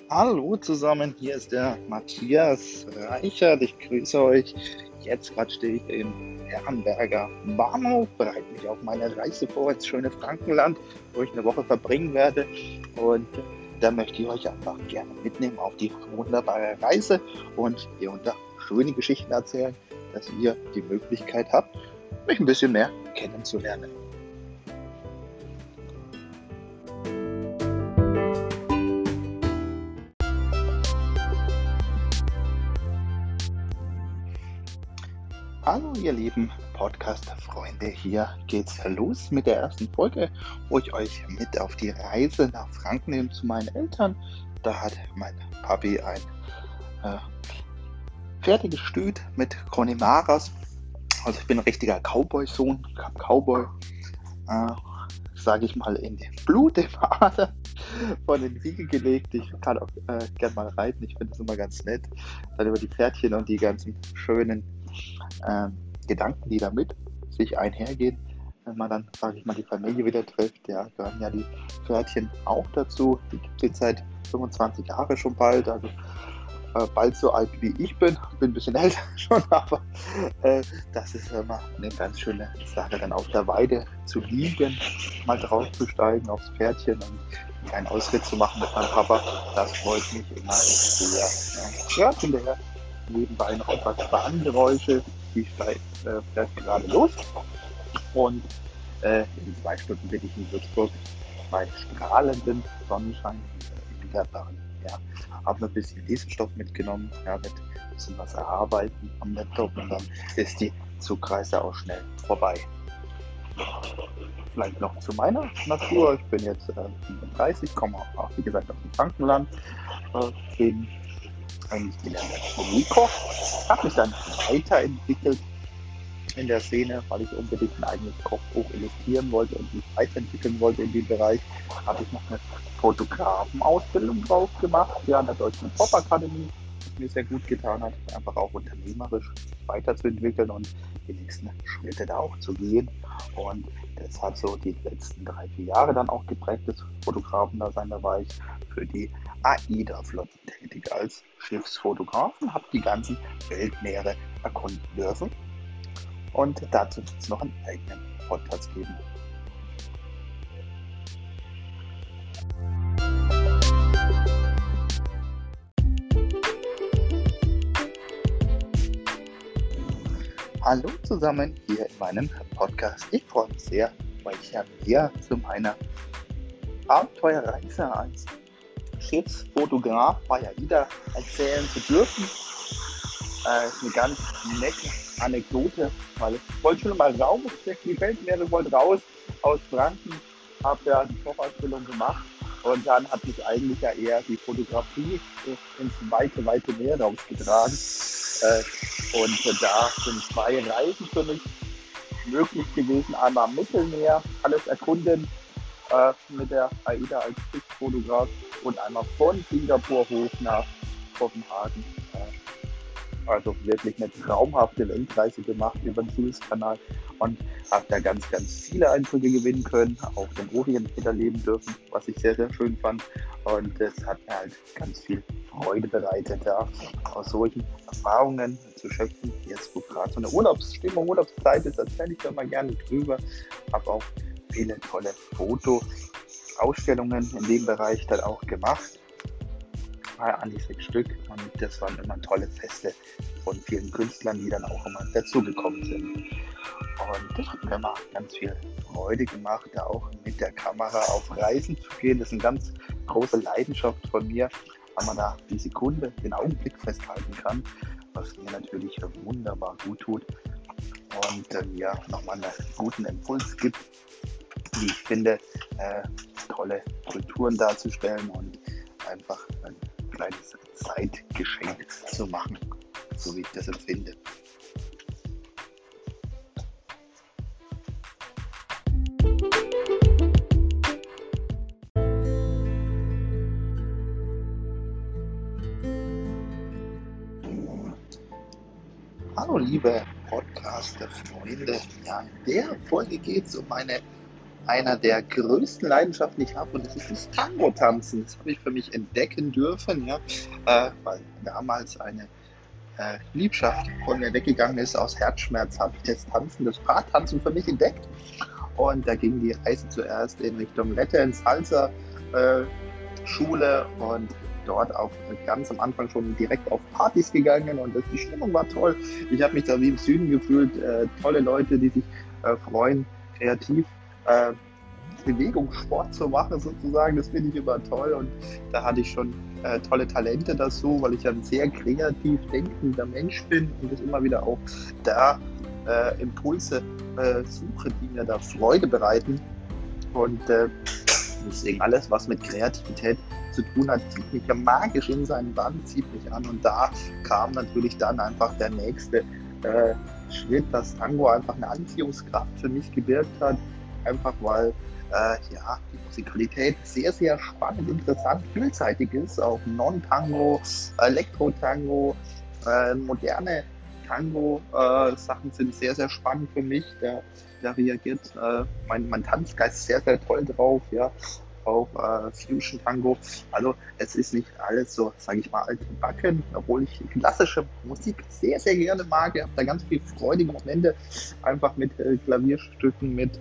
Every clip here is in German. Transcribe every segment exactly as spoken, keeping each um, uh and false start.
Hallo zusammen, hier ist der Matthias Reichert. Ich grüße euch. Jetzt gerade stehe ich im Herrenberger Bahnhof, bereite mich auf meine Reise vor ins schöne Frankenland, wo ich eine Woche verbringen werde. Und da möchte ich euch einfach gerne mitnehmen auf die wunderbare Reise und hier unter schöne Geschichten erzählen, dass ihr die Möglichkeit habt, mich ein bisschen mehr kennenzulernen. Hallo ihr lieben Podcast-Freunde, hier geht's los mit der ersten Folge, wo ich euch mit auf die Reise nach Franken nehme zu meinen Eltern. Da hat mein Papi ein äh, fertiges Stüt mit Conimaras. Also ich bin ein richtiger Cowboy-Sohn, Cowboy, äh, sage ich mal, in dem Blut, im Ader von den Wiege gelegt. Ich kann auch äh, gern mal reiten, ich finde es immer ganz nett. Dann über die Pferdchen und die ganzen schönen ähm, Gedanken, die damit sich einhergehen, wenn man dann, sage ich mal, die Familie wieder trifft. Ja, gehören ja die Pferdchen auch dazu. Die gibt es jetzt seit fünfundzwanzig Jahren schon bald, also äh, bald so alt wie ich bin. Bin ein bisschen älter schon, aber äh, das ist immer eine ganz schöne Sache, dann auf der Weide zu liegen, mal draufzusteigen aufs Pferdchen und einen kleinen Ausritt zu machen mit meinem Papa. Das freut mich immer sehr. Ja, hinterher nebenbei noch etwas Bahngeräusche, die steigt äh, fährt gerade los. Und äh, in zwei Stunden bin ich in Würzburg bei strahlendem Sonnenschein in der Bahn. Ja, habe ein bisschen Lesestoff mitgenommen, ja, mit ein bisschen was erarbeiten am Laptop und dann ist die Zugreise auch schnell vorbei. Vielleicht noch zu meiner Natur. Ich bin jetzt äh, fünfunddreißig, komme auch wie gesagt aus dem Frankenland. Äh, bin eigentlich gelernter Chemiker, habe mich dann weiterentwickelt in der Szene, weil ich unbedingt ein eigenes Kochbuch illustrieren wollte und mich weiterentwickeln wollte in dem Bereich. Habe ich noch eine Fotografenausbildung drauf gemacht, ja, an der Deutschen Popakademie, was mir sehr gut getan hat, einfach auch unternehmerisch weiterzuentwickeln und die nächsten Schritte da auch zu gehen. Und das hat so die letzten drei, vier Jahre dann auch geprägt, das Fotografen-Dasein. Da war ich für die AIDA-Flotte tätig als Schiffsfotograf und habe die ganzen Weltmeere erkunden dürfen. Und dazu wird es noch einen eigenen Podcast geben. Hallo zusammen hier in meinem Podcast. Ich freue mich sehr, euch ja hier zu meiner Abenteuerreise als Schiffsfotograf bei AIDA erzählen zu dürfen. Äh, ist eine ganz nette Anekdote, weil ich wollte schon mal raus, die Weltmeere wollte raus aus Franken, habe ja die Kochausbildung gemacht und dann hat mich eigentlich ja eher die Fotografie ins weite, weite Meer rausgetragen. Äh, und da sind zwei Reisen für mich möglich gewesen. Einmal am Mittelmeer, alles erkunden äh, mit der AIDA als Schiffsfotograf und einmal von Singapur hoch nach Kopenhagen. Äh, also wirklich eine traumhafte Weltreise gemacht über den Suezkanal und habe da ganz, ganz viele Eindrücke gewinnen können, auch den Orient miterleben dürfen, was ich sehr, sehr schön fand. Und das hat mir halt ganz viel Freude bereitet, ja, aus solchen Erfahrungen zu schöpfen. Jetzt, wo gerade so eine Urlaubsstimmung, Urlaubszeit ist, erzähle ich da mal gerne drüber. Habe auch viele tolle Fotoausstellungen in dem Bereich dann auch gemacht. An die sechs Stück, und das waren immer tolle Feste von vielen Künstlern, die dann auch immer dazugekommen sind. Und das hat mir immer ganz viel Freude gemacht, da auch mit der Kamera auf Reisen zu gehen. Das ist eine ganz große Leidenschaft von mir, weil man da die Sekunde, den Augenblick festhalten kann, was mir natürlich wunderbar gut tut und äh, mir nochmal einen guten Impuls gibt, wie ich finde, äh, tolle Kulturen darzustellen und einfach ein kleines Zeitgeschenk zu machen, so wie ich das empfinde. Hallo liebe Podcaster-Freunde, ja, in der Folge geht es um meine einer der größten Leidenschaften, die ich habe, und das ist das Tango-Tanzen. Das habe ich für mich entdecken dürfen, ja, äh, weil damals eine äh, Liebschaft von mir weggegangen ist. Aus Herzschmerz habe ich das Tanzen, das Paartanzen für mich entdeckt. Und da ging die Reise zuerst in Richtung Latin Salsa äh, Schule und dort auch ganz am Anfang schon direkt auf Partys gegangen, und das, die Stimmung war toll. Ich habe mich da wie im Süden gefühlt. Äh, tolle Leute, die sich äh, freuen, kreativ äh, Bewegungssport zu machen sozusagen. Das finde ich immer toll, und da hatte ich schon äh, tolle Talente dazu, weil ich ein sehr kreativ denkender Mensch bin und das immer wieder auch da äh, Impulse äh, suche, die mir da Freude bereiten. Und äh, deswegen alles, was mit Kreativität zu tun hat, zieht mich ja magisch in seinen Bann, zieht mich an. Und da kam natürlich dann einfach der nächste äh, Schritt, dass Tango einfach eine Anziehungskraft für mich gewirkt hat. Einfach weil äh, ja, die Musikalität sehr, sehr spannend, interessant, vielseitig ist. Auch Non-Tango, Elektro-Tango, äh, moderne Tango-Sachen äh, sind sehr, sehr spannend für mich. Der, der reagiert äh, mein, mein Tanzgeist sehr, sehr toll drauf. Ja. Auch äh, Fusion Tango. Also es ist nicht alles so, sage ich mal, alte Backen, obwohl ich klassische Musik sehr, sehr gerne mag. Ich habe da ganz viele freudige Momente, einfach mit äh, Klavierstücken, mit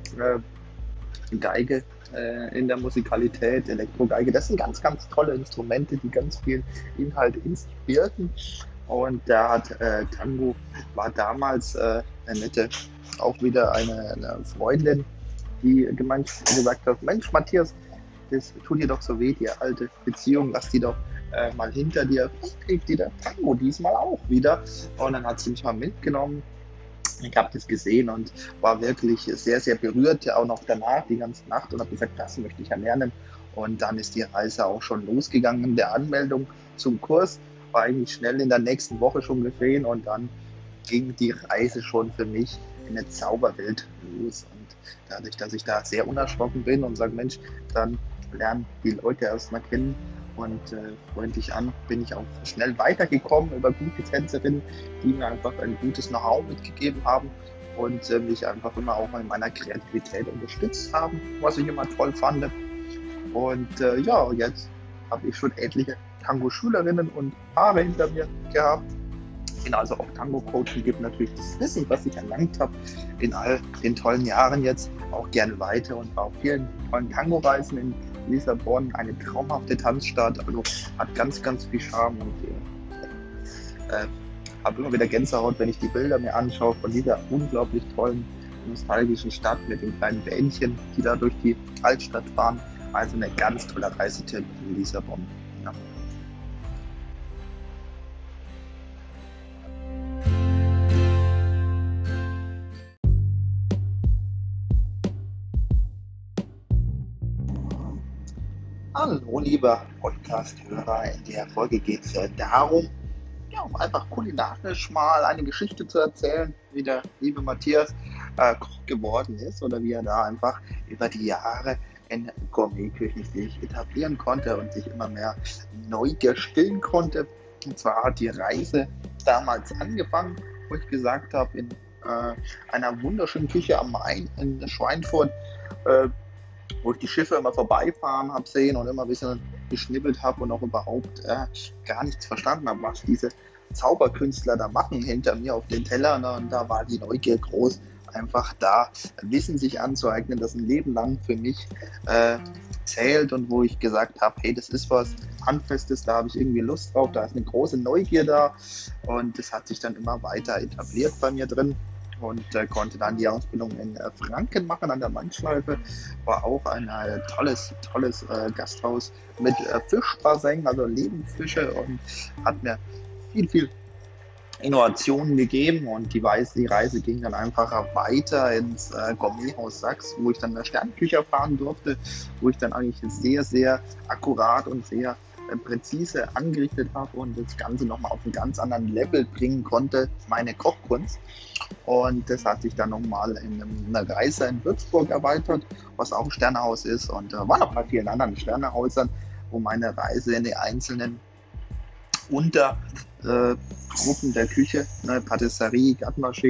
äh, Geige äh, in der Musikalität, Elektrogeige. Das sind ganz, ganz tolle Instrumente, die ganz viel Inhalt in sich birgen. Und da hat äh, Tango, war damals äh, eine nette, auch wieder eine, eine Freundin, die gemeint, gesagt hat, Mensch Matthias, das tut dir doch so weh, die alte Beziehung, lass die doch äh, mal hinter dir, kriegt dir der Tango diesmal auch wieder. Und dann hat sie mich mal mitgenommen. Ich habe das gesehen und war wirklich sehr, sehr berührt, auch noch danach, die ganze Nacht, und habe gesagt, das möchte ich ja lernen. Und dann ist die Reise auch schon losgegangen. Der Anmeldung zum Kurs war eigentlich schnell in der nächsten Woche schon geschehen, und dann ging die Reise schon für mich in eine Zauberwelt los. Und dadurch, dass ich da sehr unerschrocken bin und sage, Mensch, dann lernen die Leute erstmal kennen und äh, freundlich an, bin ich auch schnell weitergekommen über gute Tänzerinnen, die mir einfach ein gutes Know-how mitgegeben haben und äh, mich einfach immer auch in meiner Kreativität unterstützt haben, was ich immer toll fand. Und äh, ja, jetzt habe ich schon etliche Tango-Schülerinnen und Paare hinter mir gehabt. Bin also auch Tango-Coach und gebe natürlich das Wissen, was ich erlangt habe, in all den tollen Jahren jetzt auch gerne weiter, und war auf vielen tollen Tango-Reisen in Lissabon, eine traumhafte Tanzstadt, also hat ganz, ganz viel Charme, und äh, habe immer wieder Gänsehaut, wenn ich die Bilder mir anschaue von dieser unglaublich tollen, nostalgischen Stadt mit den kleinen Bähnchen, die da durch die Altstadt fahren. Also eine ganz tolle Reisetipp in Lissabon. Ja. Hallo, lieber Podcast-Hörer. In der Folge geht es ja darum, ja, um einfach kulinarisch mal eine Geschichte zu erzählen, wie der liebe Matthias äh, Koch geworden ist oder wie er da einfach über die Jahre in Gourmetküchen sich etablieren konnte und sich immer mehr Neugier stillen konnte. Und zwar hat die Reise damals angefangen, wo ich gesagt habe, in äh, einer wunderschönen Küche am Main in Schweinfurt, äh, wo ich die Schiffe immer vorbeifahren habe sehen und immer ein bisschen geschnibbelt habe und auch überhaupt äh, gar nichts verstanden habe, was diese Zauberkünstler da machen hinter mir auf den Tellern. Und da war die Neugier groß, einfach da Wissen sich anzueignen, das ein Leben lang für mich äh, zählt, und wo ich gesagt habe, hey, das ist was Handfestes, da habe ich irgendwie Lust drauf, da ist eine große Neugier da, und das hat sich dann immer weiter etabliert bei mir drin. Und äh, konnte dann die Ausbildung in äh, Franken machen an der Main-Schleife. War auch ein äh, tolles, tolles äh, Gasthaus mit äh, Fischbassin, also Lebendfische, und hat mir viel, viel Innovationen gegeben. Und die, Weise, die Reise ging dann einfach weiter ins äh, Gourmethaus Sachs, wo ich dann eine Sternküche erfahren durfte, wo ich dann eigentlich sehr, sehr akkurat und sehr präzise angerichtet habe und das Ganze nochmal auf einen ganz anderen Level bringen konnte, meine Kochkunst. Und das hat sich dann nochmal in einer Reise in Würzburg erweitert, was auch ein Sternehaus ist, und äh, war noch bei vielen anderen Sternehäusern, wo meine Reise in die einzelnen Untergruppen äh, der Küche, ne, Patisserie, Garde-Manger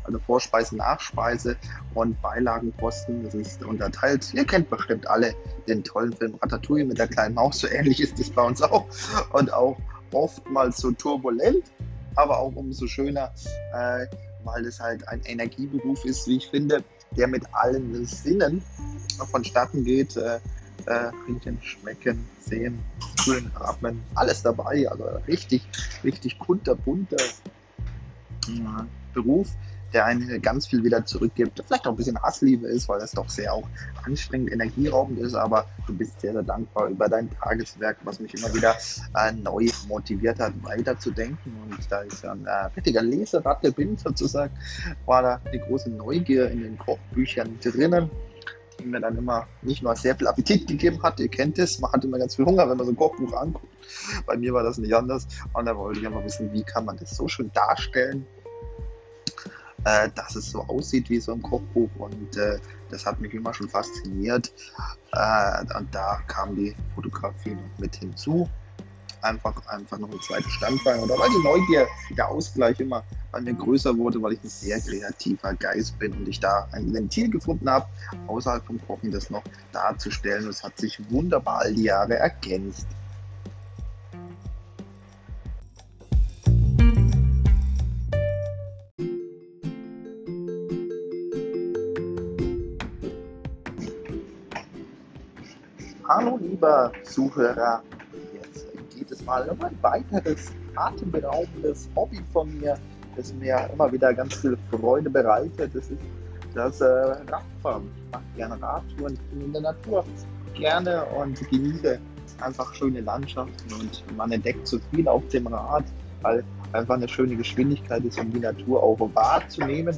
also Vorspeise, Nachspeise und Beilagenposten. Das ist unterteilt. Ihr kennt bestimmt alle den tollen Film Ratatouille mit der kleinen Maus. So ähnlich ist es bei uns auch. Und auch oftmals so turbulent, aber auch umso schöner, äh, weil es halt ein Energieberuf ist, wie ich finde, der mit allen Sinnen vonstatten geht. Äh, äh, riechen, schmecken, sehen, fühlen, atmen, alles dabei. Also richtig, richtig kunterbunt ja, Beruf, der einen ganz viel wieder zurückgibt. Vielleicht auch ein bisschen Hassliebe ist, weil das doch sehr auch anstrengend, energieraubend ist, aber du bist sehr, sehr dankbar über dein Tageswerk, was mich immer wieder äh, neu motiviert hat, weiterzudenken. Und da ich ja ein äh, richtiger Leseratte bin, sozusagen, war da eine große Neugier in den Kochbüchern drinnen, die mir dann immer nicht nur sehr viel Appetit gegeben hat. Ihr kennt es, man hat immer ganz viel Hunger, wenn man so ein Kochbuch anguckt. Bei mir war das nicht anders. Und da wollte ich einfach wissen, wie kann man das so schön darstellen, äh, dass es so aussieht wie so ein Kochbuch. Und äh, das hat mich immer schon fasziniert. Äh, und da kam die Fotografie noch mit hinzu. Einfach, einfach noch ein zweites Standbein. Oder weil die Neugier, der Ausgleich immer bei mir größer wurde, weil ich ein sehr kreativer Geist bin und ich da ein Ventil gefunden habe, außerhalb vom Kochen das noch darzustellen. Und es hat sich wunderbar all die Jahre ergänzt. Hallo lieber Zuhörer, jetzt geht es mal um ein weiteres atemberaubendes Hobby von mir, das mir immer wieder ganz viel Freude bereitet. Das ist das äh, Radfahren. Ich mache gerne Radtouren, ich bin in der Natur gerne und genieße einfach schöne Landschaften und man entdeckt so viel auf dem Rad, weil einfach eine schöne Geschwindigkeit ist, um die Natur auch wahrzunehmen.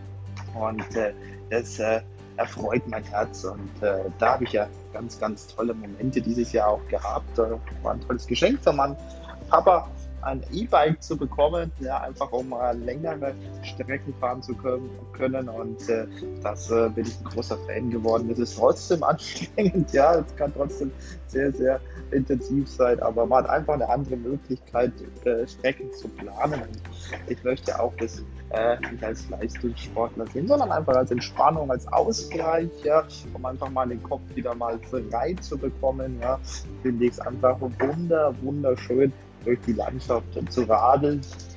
Und äh, das äh, erfreut mein Herz und äh, da habe ich ja ganz, ganz tolle Momente dieses Jahr auch gehabt. Äh, war ein tolles Geschenk von meinem Papa, ein E-Bike zu bekommen, ja, einfach um mal längere Strecken fahren zu können, können. Und äh, das äh, bin ich ein großer Fan geworden. Es ist trotzdem anstrengend, ja, es kann trotzdem sehr, sehr intensiv sein, aber man hat einfach eine andere Möglichkeit, äh, Strecken zu planen. Und ich möchte auch das äh, nicht als Leistungssportler sehen, sondern einfach als Entspannung, als Ausgleich, ja, um einfach mal den Kopf wieder mal frei zu bekommen. Ja, finde ich es einfach wunder, wunderschön, durch die Landschaft zu radeln.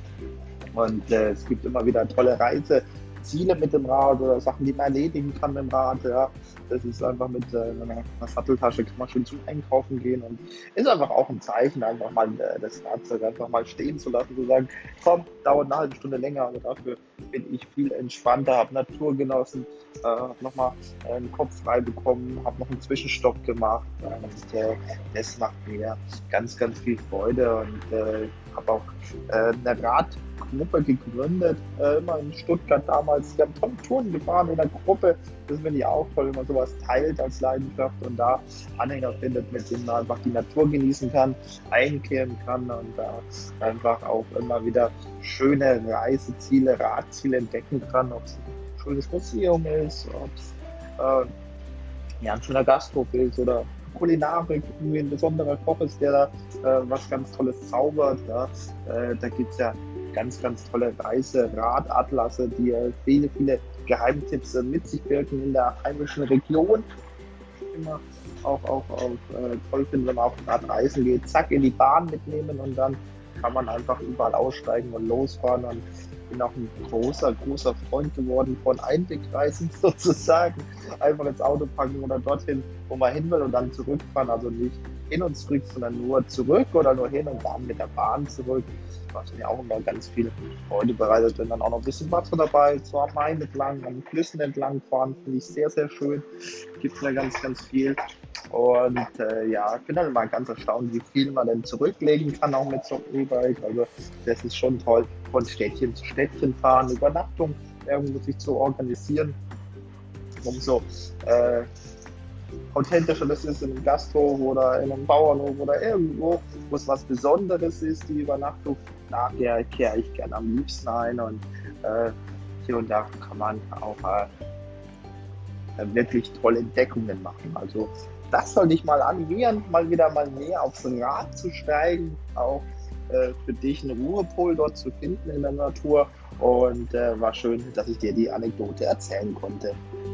Und äh, es gibt immer wieder tolle Reiseziele mit dem Rad oder Sachen, die man erledigen kann mit dem Rad. Ja. Das ist einfach mit äh, einer Satteltasche kann man schön zum Einkaufen gehen und ist einfach auch ein Zeichen, einfach mal äh, das Fahrzeug einfach mal stehen zu lassen, zu sagen, komm, dauert eine halbe Stunde länger, aber dafür bin ich viel entspannter, habe Natur genossen, äh, habe nochmal äh, einen Kopf frei bekommen, habe noch einen Zwischenstopp gemacht und äh, das macht mir ganz, ganz viel Freude und äh, habe auch äh, eine Radgruppe gegründet, äh, immer in Stuttgart damals. Wir haben tolle Touren gefahren in der Gruppe. Das finde ich auch toll, wenn man sowas teilt als Leidenschaft und da Anhänger findet, mit denen man einfach die Natur genießen kann, einkehren kann und da einfach auch immer wieder schöne Reiseziele, Radziele entdecken kann, ob es ein schönes Museum ist, ob es äh, ja, ein schöner Gasthof ist oder Kulinarik, irgendwie ein besonderer Koch ist, der da äh, was ganz Tolles zaubert. Ja. Äh, da gibt es ja ganz, ganz tolle Reise-Radatlasse, die äh, viele, viele Geheimtipps äh, mit sich wirken in der heimischen Region. Immer auch, auch, auch äh, toll finde, wenn man auf Rad reisen geht, zack, in die Bahn mitnehmen und dann kann man einfach überall aussteigen und losfahren. Und bin auch ein großer, großer Freund geworden von Einwegreisen sozusagen. Einfach ins Auto packen oder dorthin, wo man hin will und dann zurückfahren. Also nicht hin und zurück, sondern nur zurück oder nur hin und dann mit der Bahn zurück. Was mir auch immer ganz viel Freude bereitet. Und dann auch noch ein bisschen Wasser dabei, so am Main entlang, an Flüssen entlang fahren, finde ich sehr, sehr schön. Gibt mir ganz, ganz viel. Und äh, ja, ich bin dann mal ganz erstaunt, wie viel man denn zurücklegen kann, auch mit so einem E-Bike. Also das ist schon toll, von Städtchen zu Städtchen fahren, Übernachtung irgendwo sich zu organisieren. Umso äh, authentischer das ist in einem Gasthof oder in einem Bauernhof oder irgendwo, wo es was Besonderes ist, die Übernachtung. Da kehre ich gerne am liebsten ein und äh, hier und da kann man auch äh, wirklich tolle Entdeckungen machen. Also das sollte ich mal animieren, mal wieder mal näher aufs Rad zu steigen, auch äh, für dich einen Ruhepol dort zu finden in der Natur und äh, war schön, dass ich dir die Anekdote erzählen konnte.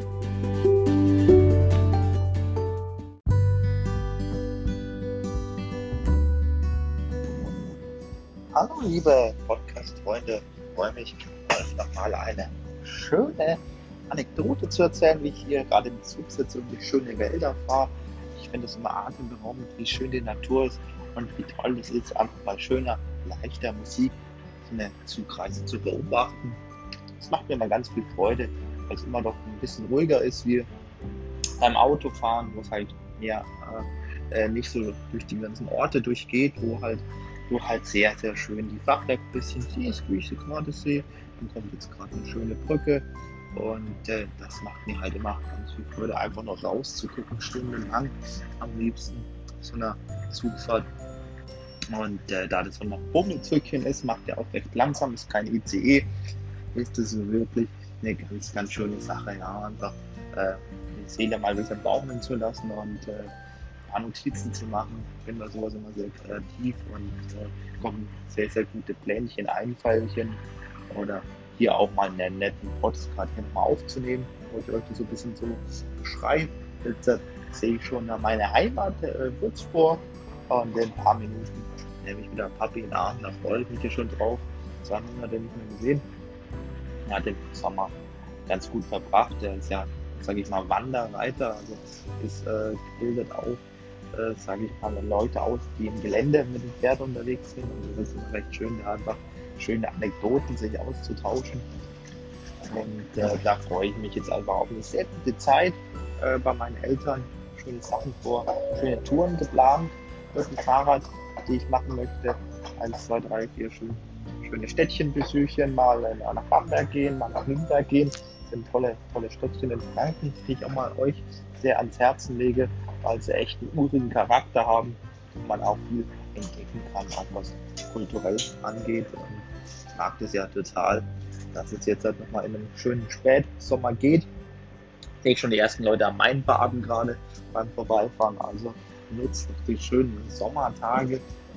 Hallo liebe Podcast-Freunde, ich freue mich, euch nochmal eine schöne Anekdote zu erzählen, wie ich hier gerade im Zug sitze und durch schöne Wälder fahre. Ich finde es immer atemberaubend, wie schön die Natur ist und wie toll es ist, einfach bei schöner, leichter Musik so eine Zugreise zu beobachten. Das macht mir immer ganz viel Freude, weil es immer doch ein bisschen ruhiger ist wie beim Autofahren, wo es halt mehr äh, nicht so durch die ganzen Orte durchgeht, wo halt wo halt sehr, sehr schön die Fachwerk ein bisschen siehst, wie ich sie gerade sehe. Dann kommt jetzt gerade eine schöne Brücke und äh, das macht mir halt immer ganz viel Freude, einfach noch rauszugucken, stundenlang am liebsten so einer Zugfahrt. Und äh, da das so ein Bummelzügchen ist, macht er auch recht langsam, ist kein I C E, ist das wirklich eine ganz, ganz schöne Sache, ja, einfach äh, die Seele mal wieder baumeln zu lassen und äh, ein paar Notizen zu machen. Ich bin da sowas immer sehr kreativ und äh, kommen sehr, sehr gute Plänchen, Einfallchen oder hier auch mal einen netten Podcast hier nochmal aufzunehmen, wo ich euch das so ein bisschen so beschreibe. Jetzt äh, sehe ich schon meine Heimat, äh, Würzburg, und in ein paar Minuten nehme ich wieder Papi in den Arm, da freue ich mich hier schon drauf. Zwei Monate nicht mehr gesehen. Er hat den Sommer ganz gut verbracht. Der ist ja, sage ich mal, Wanderreiter, also ist äh, bildet auch, äh, sage ich mal, Leute aus, die im Gelände mit dem Pferd unterwegs sind. Und das ist immer recht schön, da einfach schöne Anekdoten sich auszutauschen. Und äh, da freue ich mich jetzt einfach auf eine sehr gute Zeit äh, bei meinen Eltern. Schöne Sachen vor, schöne Touren geplant mit dem Fahrrad, die ich machen möchte. Eins, zwei, drei, vier schön, schöne Städtchenbesuchen, mal nach Bamberg gehen, mal nach Nürnberg gehen. Das sind tolle, tolle Städtchen in Franken, die ich auch mal euch sehr ans Herzen lege, weil sie echt einen urigen Charakter haben und man auch viel entdecken kann, auch was kulturell angeht. Und ich mag das ja total, dass es jetzt halt nochmal in einem schönen Spätsommer geht. Ich sehe schon die ersten Leute am Main baden gerade beim Vorbeifahren, also nutzt noch die schönen Sommertage,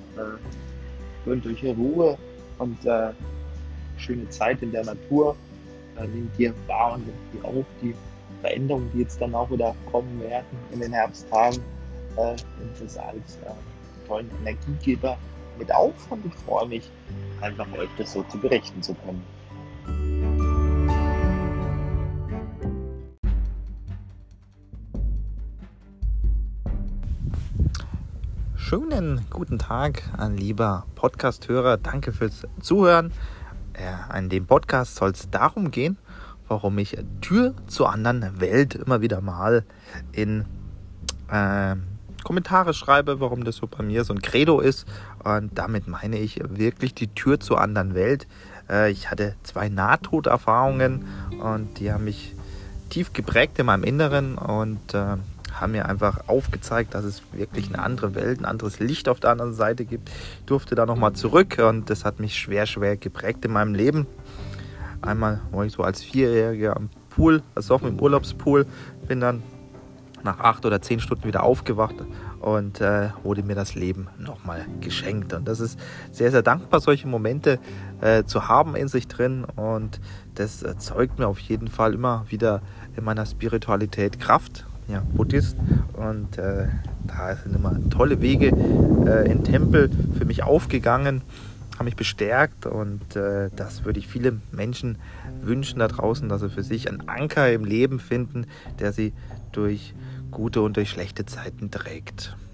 äh, gönnt euch Ruhe und äh, schöne Zeit in der Natur. Äh, nehmt ihr wahr und nehmt die auf, die Veränderungen, die jetzt dann auch wieder kommen werden in den Herbsttagen. Äh, nehmt es als äh, tollen Energiegeber mit auf und ich freue mich, einfach euch das so zu berichten zu können. Schönen guten Tag, ein lieber Podcast-Hörer. Danke fürs Zuhören. Äh, in dem Podcast soll es darum gehen, warum ich Tür zur anderen Welt immer wieder mal in äh, Kommentare schreibe, warum das so bei mir so ein Credo ist. Und damit meine ich wirklich die Tür zur anderen Welt. Äh, ich hatte zwei Nahtoderfahrungen und die haben mich tief geprägt in meinem Inneren und äh, haben mir einfach aufgezeigt, dass es wirklich eine andere Welt, ein anderes Licht auf der anderen Seite gibt. Ich durfte da nochmal zurück und das hat mich schwer, schwer geprägt in meinem Leben. Einmal war ich so als Vierjähriger am Pool, also auf dem Urlaubspool, bin dann nach acht oder zehn Stunden wieder aufgewacht und äh, wurde mir das Leben nochmal geschenkt. Und das ist sehr, sehr dankbar, solche Momente äh, zu haben in sich drin und das erzeugt mir auf jeden Fall immer wieder in meiner Spiritualität Kraft. Ja, Buddhist und äh, da sind immer tolle Wege äh, in Tempel für mich aufgegangen, haben mich bestärkt und äh, das würde ich viele Menschen wünschen da draußen, dass sie für sich einen Anker im Leben finden, der sie durch gute und durch schlechte Zeiten trägt.